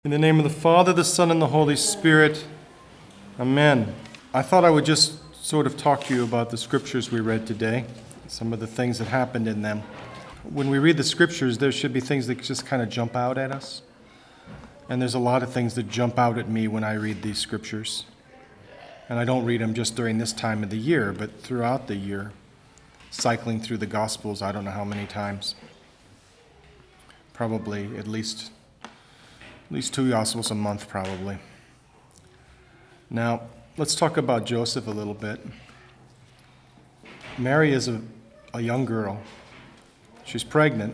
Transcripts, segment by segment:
In the name of the Father, the Son, and the Holy Spirit, Amen. I thought I would just sort of talk to you about the scriptures we read today, some of the things that happened in them. When we read the scriptures, there should be things that just kind of jump out at us. And there's a lot of things that jump out at me when I read these scriptures. And I don't read them just during this time of the year, but throughout the year, cycling through the Gospels, I don't know how many times. Probably at least two Gospels a month, probably. Now, let's talk about Joseph a little bit. Mary is a young girl. She's pregnant.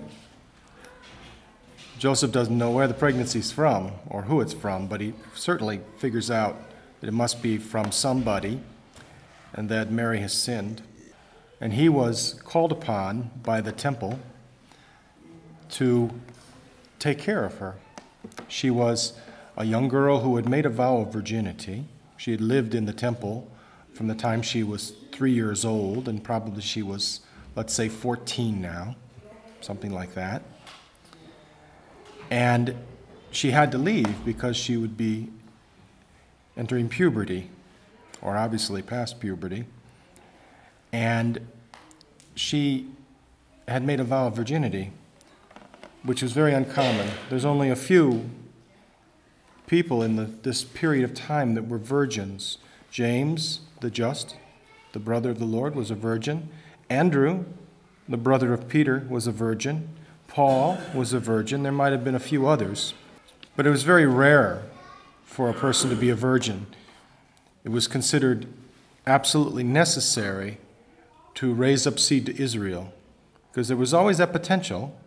Joseph doesn't know where the pregnancy's from or who it's from, but he certainly figures out that it must be from somebody and that Mary has sinned. And he was called upon by the temple to take care of her. She was a young girl who had made a vow of virginity. She had lived in the temple from the time she was 3 years old, and probably she was, let's say, 14 now, something like that. And she had to leave because she would be entering puberty, or obviously past puberty. And she had made a vow of virginity, which was very uncommon. There's only a few people in this period of time that were virgins. James, the just, the brother of the Lord, was a virgin. Andrew, the brother of Peter, was a virgin. Paul was a virgin. There might have been a few others. But it was very rare for a person to be a virgin. It was considered absolutely necessary to raise up seed to Israel, because there was always that potential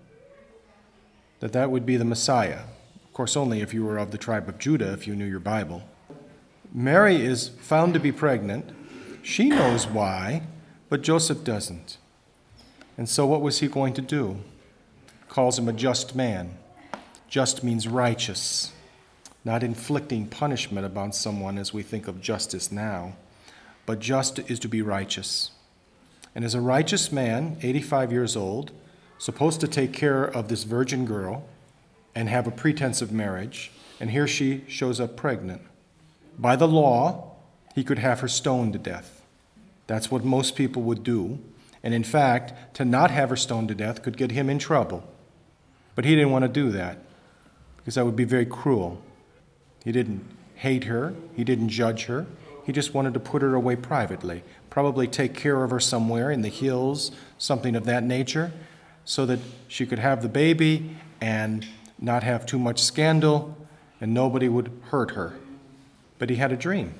that would be the Messiah. Of course, only if you were of the tribe of Judah, if you knew your Bible. Mary is found to be pregnant. She knows why, but Joseph doesn't. And so what was he going to do? Calls him a just man. Just means righteous, not inflicting punishment upon someone as we think of justice now, but just is to be righteous. And as a righteous man, 85 years old, supposed to take care of this virgin girl and have a pretense of marriage, and here she shows up pregnant. By the law, he could have her stoned to death. That's what most people would do. And in fact, to not have her stoned to death could get him in trouble. But he didn't want to do that, because that would be very cruel. He didn't hate her. He didn't judge her. He just wanted to put her away privately, probably take care of her somewhere in the hills, something of that nature, so that she could have the baby and not have too much scandal and nobody would hurt her. But he had a dream.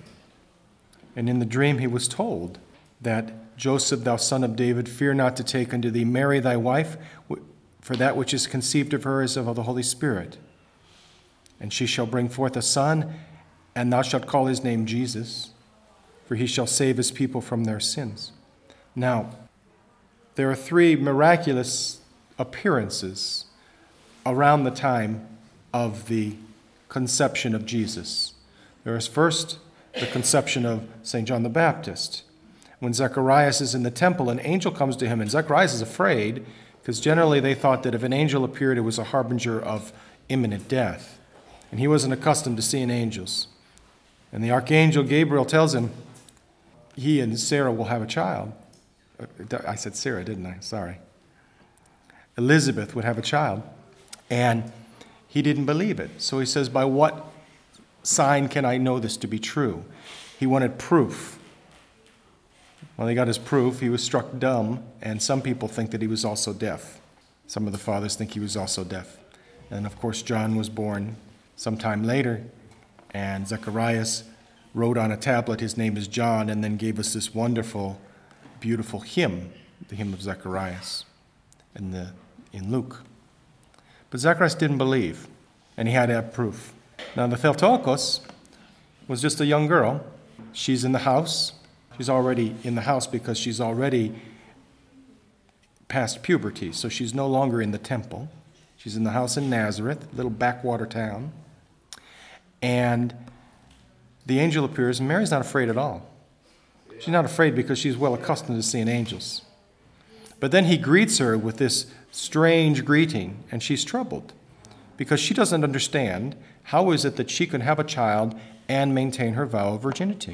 And in the dream he was told that, Joseph, thou son of David, fear not to take unto thee Mary thy wife, for that which is conceived of her is of the Holy Spirit. And she shall bring forth a son, and thou shalt call his name Jesus, for he shall save his people from their sins. Now, there are three miraculous appearances around the time of the conception of Jesus. There is first the conception of St. John the Baptist. When Zacharias is in the temple, an angel comes to him, and Zacharias is afraid, because generally they thought that if an angel appeared, it was a harbinger of imminent death. And he wasn't accustomed to seeing angels. And the archangel Gabriel tells him he and Sarah will have a child. I said Sarah, didn't I? Sorry. Elizabeth would have a child. And he didn't believe it. So he says, by what sign can I know this to be true? He wanted proof. When he got his proof, he was struck dumb, and some people think that he was also deaf. Some of the fathers think he was also deaf. And of course, John was born sometime later, and Zacharias wrote on a tablet, his name is John, and then gave us this wonderful, beautiful hymn, the hymn of Zacharias in Luke. But Zacharias didn't believe, and he had to have proof. Now, the Theotokos was just a young girl. She's in the house. She's already in the house because she's already past puberty, so she's no longer in the temple. She's in the house in Nazareth, a little backwater town. And the angel appears, and Mary's not afraid at all. She's not afraid because she's well accustomed to seeing angels. But then he greets her with this strange greeting, and she's troubled because she doesn't understand How is it that she could have a child and maintain her vow of virginity?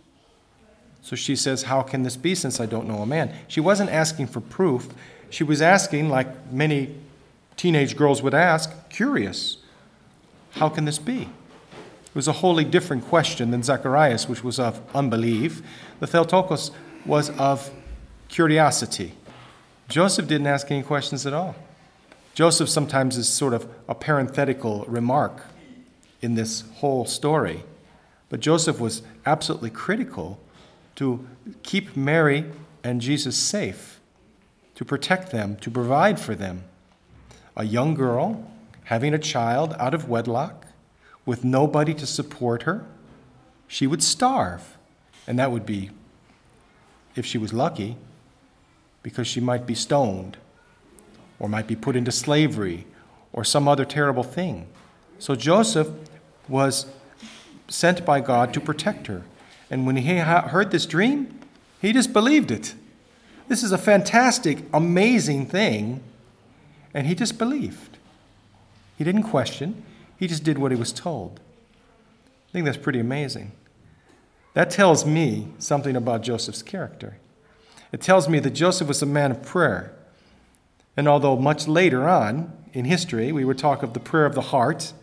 So she says, how can this be since I don't know a man? She wasn't asking for proof. She was asking, like many teenage girls would ask, curious. How can this be? It was a wholly different question than Zacharias, which was of unbelief. The Theotokos was of curiosity. Joseph didn't ask any questions at all. Joseph sometimes is sort of a parenthetical remark in this whole story. But Joseph was absolutely critical to keep Mary and Jesus safe, to protect them, to provide for them. A young girl having a child out of wedlock with nobody to support her, she would starve. And that would be, if she was lucky, because she might be stoned or might be put into slavery or some other terrible thing. So Joseph was sent by God to protect her. And when he heard this dream, he just believed it. This is a fantastic, amazing thing, and he just believed. He didn't question. He just did what he was told. I think that's pretty amazing. That tells me something about Joseph's character. It tells me that Joseph was a man of prayer. And although much later on in history we would talk of the prayer of the heart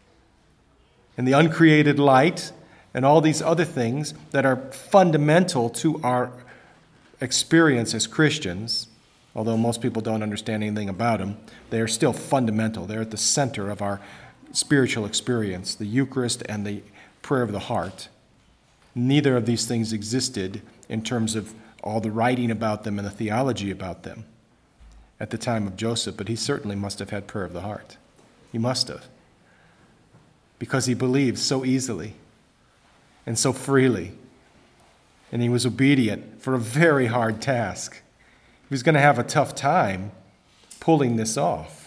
and the uncreated light and all these other things that are fundamental to our experience as Christians, although most people don't understand anything about them, they are still fundamental. They're at the center of our spiritual experience, the Eucharist and the prayer of the heart. Neither of these things existed in terms of all the writing about them and the theology about them at the time of Joseph, but he certainly must have had prayer of the heart. He must have. Because he believed so easily and so freely. And he was obedient for a very hard task. He was going to have a tough time pulling this off.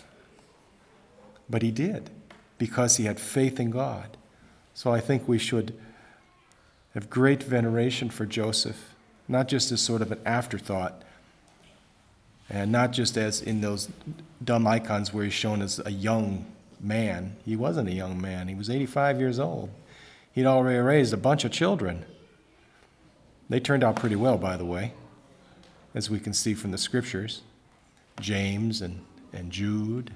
But he did, because he had faith in God. So I think we should have great veneration for Joseph, not just as sort of an afterthought, and not just as in those dumb icons where he's shown as a young man. He wasn't a young man. He was 85 years old. He'd already raised a bunch of children. They turned out pretty well, by the way, as we can see from the scriptures. James and Jude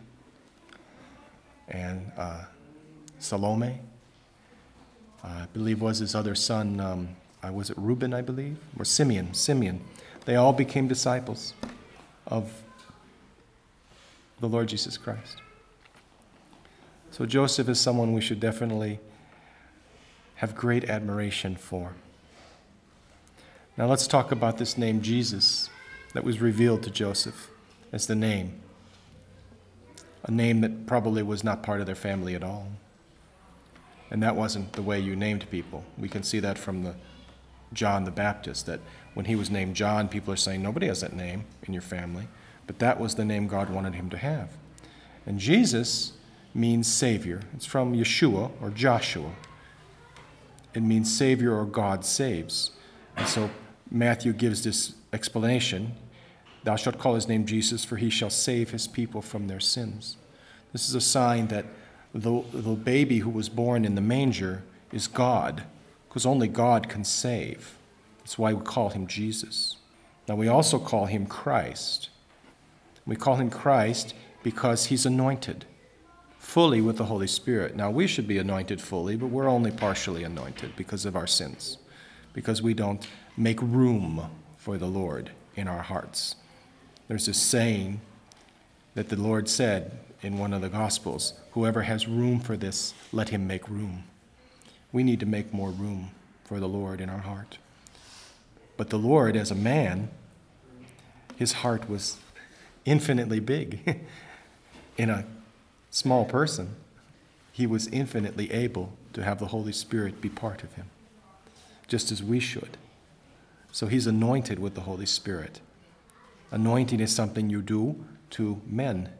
and Salome. I believe was his other son, was it Reuben, I believe? Or Simeon. They all became disciples of the Lord Jesus Christ. So Joseph is someone we should definitely have great admiration for. Now let's talk about this name Jesus that was revealed to Joseph as the name. A name that probably was not part of their family at all. And that wasn't the way you named people. We can see that from John the Baptist, that when he was named John, people are saying, nobody has that name in your family. But that was the name God wanted him to have. And Jesus means Savior. It's from Yeshua or Joshua. It means Savior or God saves. And so Matthew gives this explanation. Thou shalt call his name Jesus, for he shall save his people from their sins. This is a sign that the baby who was born in the manger is God, because only God can save. That's why we call him Jesus. Now we also call him Christ. We call him Christ because he's anointed fully with the Holy Spirit. Now we should be anointed fully, but we're only partially anointed because of our sins, because we don't make room for the Lord in our hearts. There's this saying that the Lord said in one of the Gospels, whoever has room for this, let him make room. We need to make more room for the Lord in our heart. But the Lord, as a man, his heart was infinitely big. In a small person, he was infinitely able to have the Holy Spirit be part of him, just as we should. So he's anointed with the Holy Spirit. Anointing is something you do to men.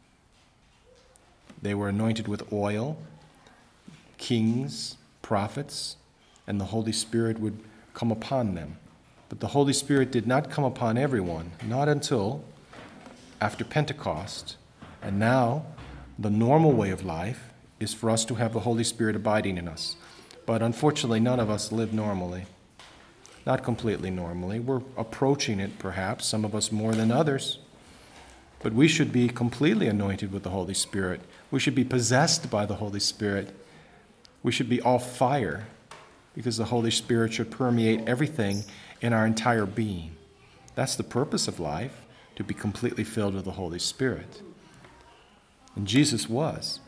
They were anointed with oil, kings, prophets, and the Holy Spirit would come upon them. But the Holy Spirit did not come upon everyone, not until after Pentecost. And now, the normal way of life is for us to have the Holy Spirit abiding in us. But unfortunately, none of us live normally. Not completely normally. We're approaching it, perhaps, some of us more than others. But we should be completely anointed with the Holy Spirit. We should be possessed by the Holy Spirit. We should be all fire, because the Holy Spirit should permeate everything in our entire being. That's the purpose of life, to be completely filled with the Holy Spirit. And Jesus was.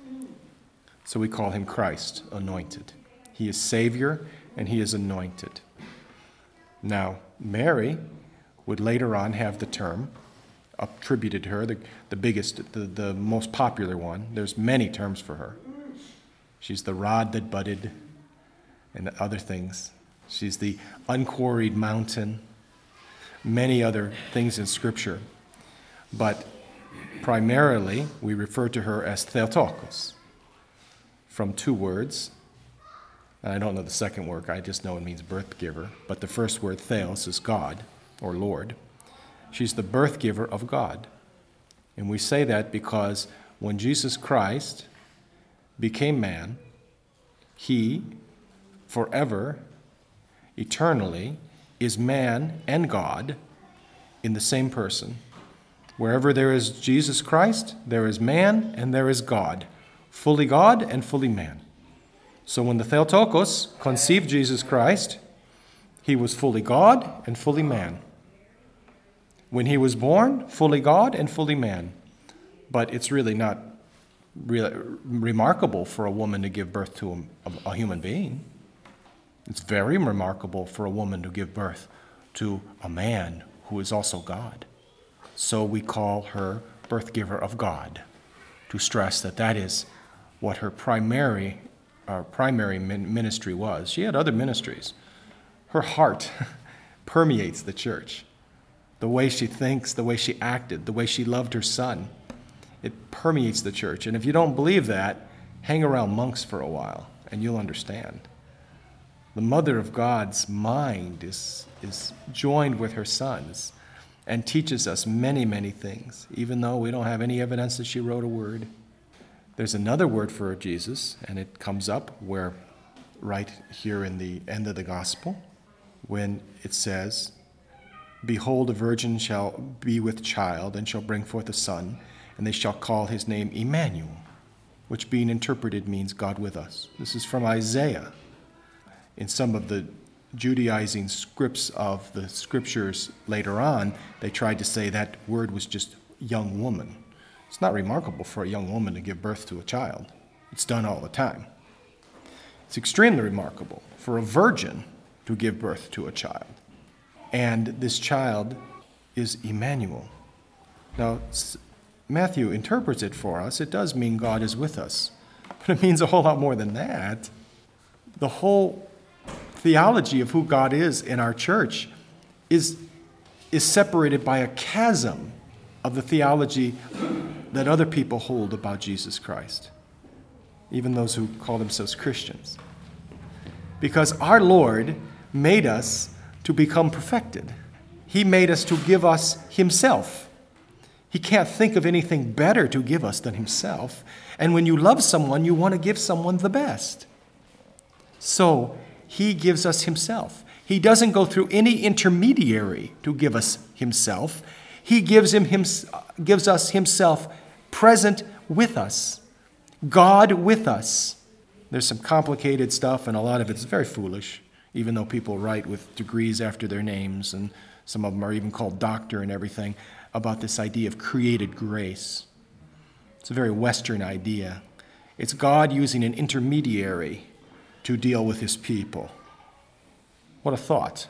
So we call him Christ, anointed. He is Savior, and he is anointed. Now, Mary would later on have the term attributed to her, the biggest, the most popular one. There's many terms for her. She's the rod that budded and other things. She's the unquarried mountain, many other things in Scripture. But primarily, we refer to her as Theotokos, from two words. I don't know the second word, I just know it means birth giver. But the first word, theos, is God or Lord. She's the birth giver of God. And we say that because when Jesus Christ became man, he forever, eternally, is man and God in the same person. Wherever there is Jesus Christ, there is man and there is God, fully God and fully man. So when the Theotokos conceived Jesus Christ, he was fully God and fully man. When he was born, fully God and fully man. But it's really not remarkable for a woman to give birth to a human being. It's very remarkable for a woman to give birth to a man who is also God. So we call her birth giver of God, to stress that that is what her primary ministry was. She had other ministries. Her heart permeates the church. The way she thinks, the way she acted, the way she loved her son, it permeates the church. And if you don't believe that, hang around monks for a while and you'll understand. The Mother of God's mind is joined with her son's and teaches us many, many things, even though we don't have any evidence that she wrote a word. There's another word for Jesus, and it comes up where right here in the end of the gospel, when it says, "Behold, a virgin shall be with child, and shall bring forth a son, and they shall call his name Emmanuel," which being interpreted means God with us. This is from Isaiah. In some of the Judaizing scripts of the scriptures later on, they tried to say that word was just young woman. It's not remarkable for a young woman to give birth to a child. It's done all the time. It's extremely remarkable for a virgin to give birth to a child. And this child is Emmanuel. Now, Matthew interprets it for us. It does mean God is with us. But it means a whole lot more than that. The whole theology of who God is in our church is separated by a chasm of the theology that other people hold about Jesus Christ, even those who call themselves Christians. Because our Lord made us to become perfected. He made us to give us himself. He can't think of anything better to give us than himself. And when you love someone, you want to give someone the best. So he gives us himself. He doesn't go through any intermediary to give us himself. He gives us himself present with us, God with us. There's some complicated stuff, and a lot of it's very foolish, even though people write with degrees after their names, and some of them are even called doctor and everything, about this idea of created grace. It's a very Western idea. It's God using an intermediary to deal with his people. What a thought.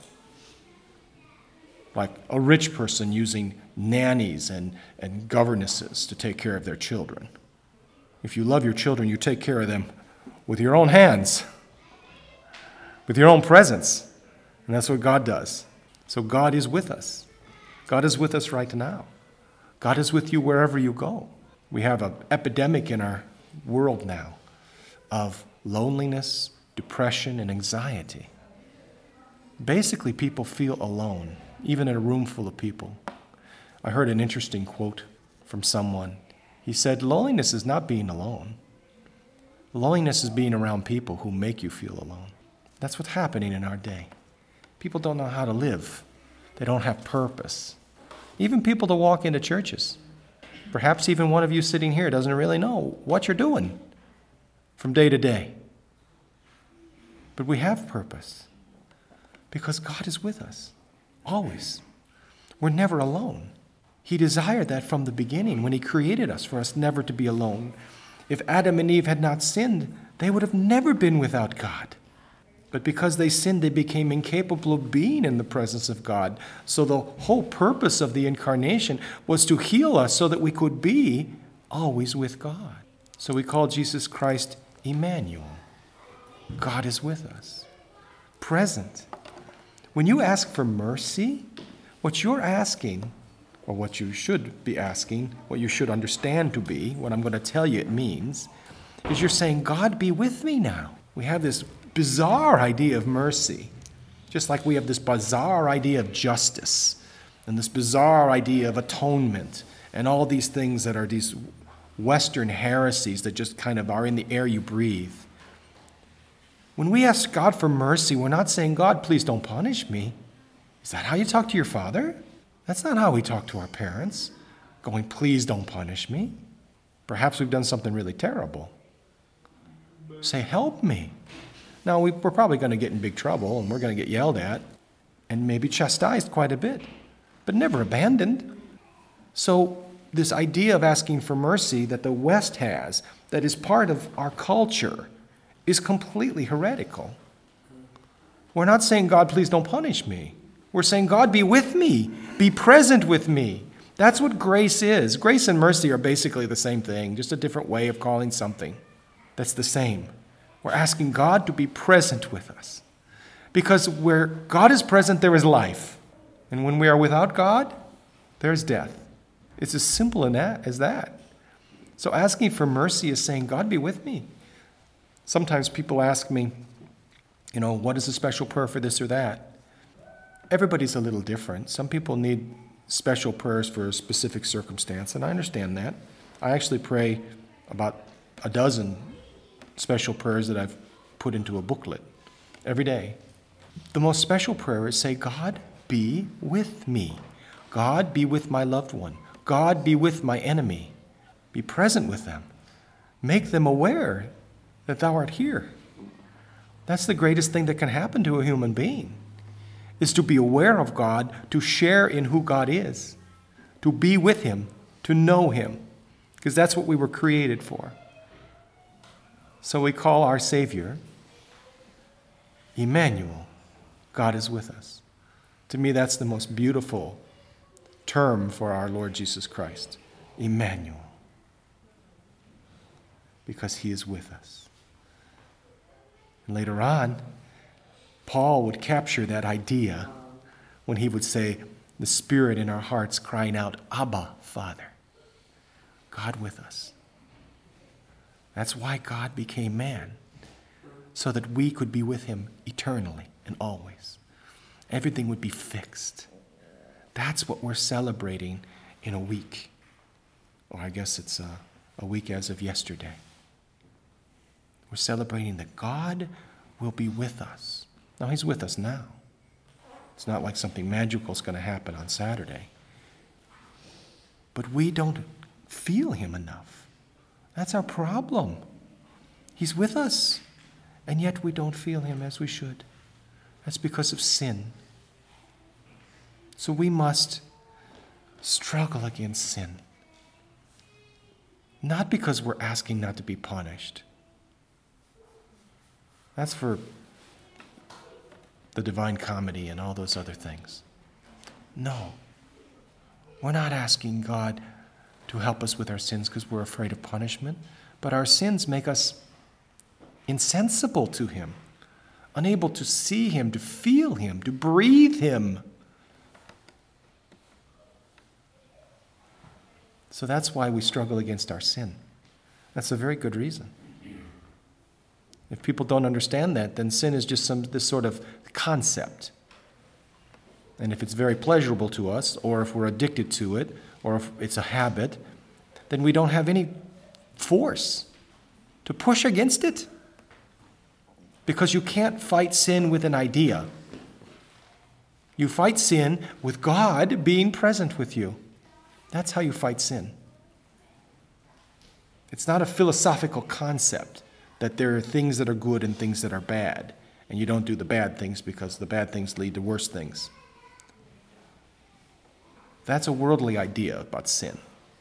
Like a rich person using nannies and governesses to take care of their children. If you love your children, you take care of them with your own hands, with your own presence. And that's what God does. So God is with us. God is with us right now. God is with you wherever you go. We have an epidemic in our world now of loneliness, depression, and anxiety. Basically, people feel alone, even in a room full of people. I heard an interesting quote from someone. He said, "Loneliness is not being alone. Loneliness is being around people who make you feel alone. That's what's happening in our day. People don't know how to live. They don't have purpose. Even people that walk into churches. Perhaps even one of you sitting here doesn't really know what you're doing from day to day. But we have purpose because God is with us, always. We're never alone. He desired that from the beginning when He created us, for us never to be alone. If Adam and Eve had not sinned, they would have never been without God. But because they sinned, they became incapable of being in the presence of God. So the whole purpose of the incarnation was to heal us so that we could be always with God. So we call Jesus Christ Emmanuel. God is with us, present. When you ask for mercy, what you're asking, or what you should be asking, what you should understand to be, what I'm going to tell you it means, is you're saying, God, be with me now. We have this bizarre idea of mercy, just like we have this bizarre idea of justice and this bizarre idea of atonement and all these things that are these Western heresies that just kind of are in the air you breathe. When we ask God for mercy, we're not saying, God, please don't punish me. Is that how you talk to your father? That's not how we talk to our parents, going, please don't punish me. Perhaps we've done something really terrible. Say, help me. Now, we're probably going to get in big trouble, and we're going to get yelled at, and maybe chastised quite a bit, but never abandoned. So this idea of asking for mercy that the West has, that is part of our culture, is completely heretical. We're not saying, God, please don't punish me. We're saying, God, be with me. Be present with me. That's what grace is. Grace and mercy are basically the same thing, just a different way of calling something that's the same. We're asking God to be present with us. Because where God is present, there is life. And when we are without God, there is death. It's as simple as that. So asking for mercy is saying, God, be with me. Sometimes people ask me, what is a special prayer for this or that? Everybody's a little different. Some people need special prayers for a specific circumstance, and I understand that. I actually pray about a dozen special prayers that I've put into a booklet every day. The most special prayer is say, God, be with me. God, be with my loved one. God, be with my enemy. Be present with them. Make them aware that thou art here. That's the greatest thing that can happen to a human being, is to be aware of God, to share in who God is, to be with Him, to know Him, because that's what we were created for. So we call our Savior Emmanuel. God is with us. To me, that's the most beautiful term for our Lord Jesus Christ, Emmanuel, because He is with us. And later on, Paul would capture that idea when he would say, the Spirit in our hearts crying out, Abba, Father, God with us. That's why God became man, so that we could be with Him eternally and always. Everything would be fixed. That's what we're celebrating in a week. Or I guess it's a week as of yesterday. We're celebrating that God will be with us. Now, He's with us now. It's not like something magical is going to happen on Saturday. But we don't feel Him enough. That's our problem. He's with us, and yet we don't feel Him as we should. That's because of sin. So we must struggle against sin. Not because we're asking not to be punished. That's for the Divine Comedy and all those other things. No. We're not asking God to help us with our sins because we're afraid of punishment, but our sins make us insensible to Him, unable to see Him, to feel Him, to breathe Him. So that's why we struggle against our sin. That's a very good reason. If people don't understand that, then sin is just this sort of concept. And if it's very pleasurable to us, or if we're addicted to it, or if it's a habit, then we don't have any force. to push against it. Because you can't fight sin with an idea. You fight sin with God being present with you. That's how you fight sin. It's not a philosophical concept that there are things that are good and things that are bad, and you don't do the bad things because the bad things lead to worse things. That's a worldly idea about sin.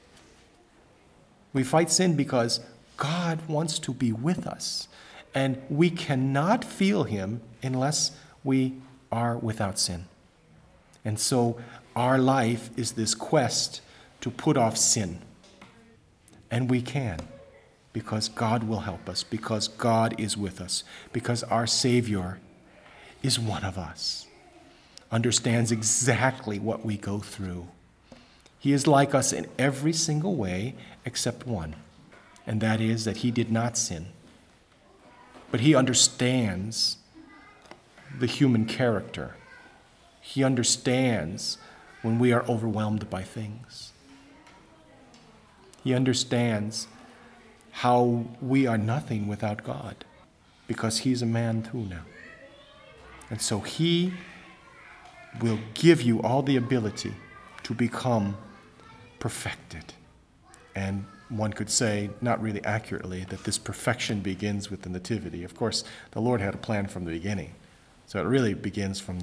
We fight sin because God wants to be with us, and we cannot feel him unless we are without sin. And so our life is this quest to put off sin. And we can, because God will help us, because God is with us, because our Savior is one of us, understands exactly what we go through. He is like us in every single way except one, and that is that he did not sin. But he understands the human character. He understands when we are overwhelmed by things. He understands how we are nothing without God, because he's a man too now. And so he will give you all the ability to become perfected. And one could say, not really accurately, that this perfection begins with the nativity. Of course, the Lord had a plan from the beginning. So it really begins from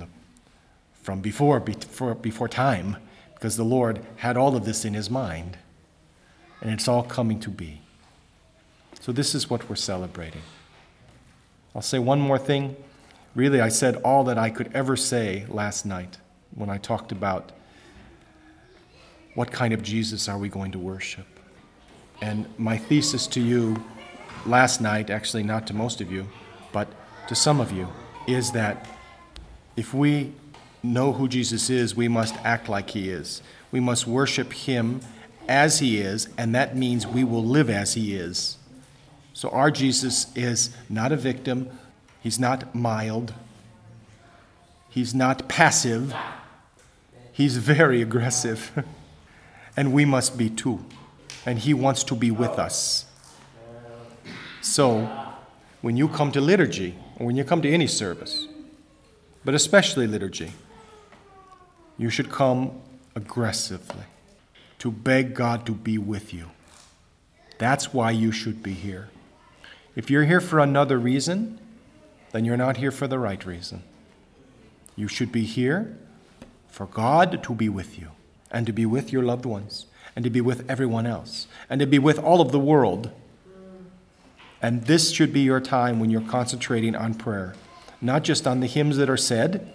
before time, because the Lord had all of this in his mind. And it's all coming to be. So this is what we're celebrating. I'll say one more thing. Really, I said all that I could ever say last night when I talked about what kind of Jesus are we going to worship. And my thesis to you last night, actually not to most of you, but to some of you, is that if we know who Jesus is, we must act like he is. We must worship him as he is, and that means we will live as he is. So our Jesus is not a victim. He's not mild. He's not passive. He's very aggressive. And we must be too. And he wants to be with us. So when you come to liturgy, or when you come to any service, but especially liturgy, you should come aggressively to beg God to be with you. That's why you should be here. If you're here for another reason, then you're not here for the right reason. You should be here for God to be with you, and to be with your loved ones, and to be with everyone else, and to be with all of the world. And this should be your time when you're concentrating on prayer, not just on the hymns that are said,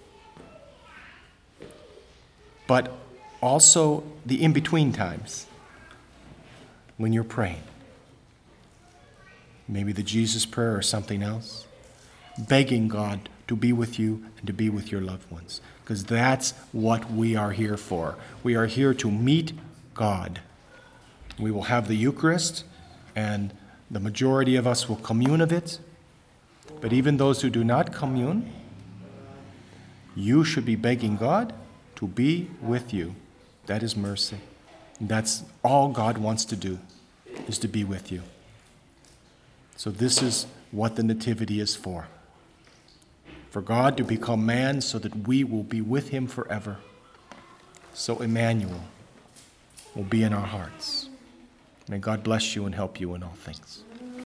but also the in-between times when you're praying. Maybe the Jesus prayer or something else. Begging God to be with you and to be with your loved ones. Because that's what we are here for. We are here to meet God. We will have the Eucharist, and the majority of us will commune of it. But even those who do not commune, you should be begging God to be with you. That is mercy. That's all God wants to do, is to be with you. So this is what the Nativity is for. For God to become man so that we will be with him forever. So Emmanuel will be in our hearts. May God bless you and help you in all things.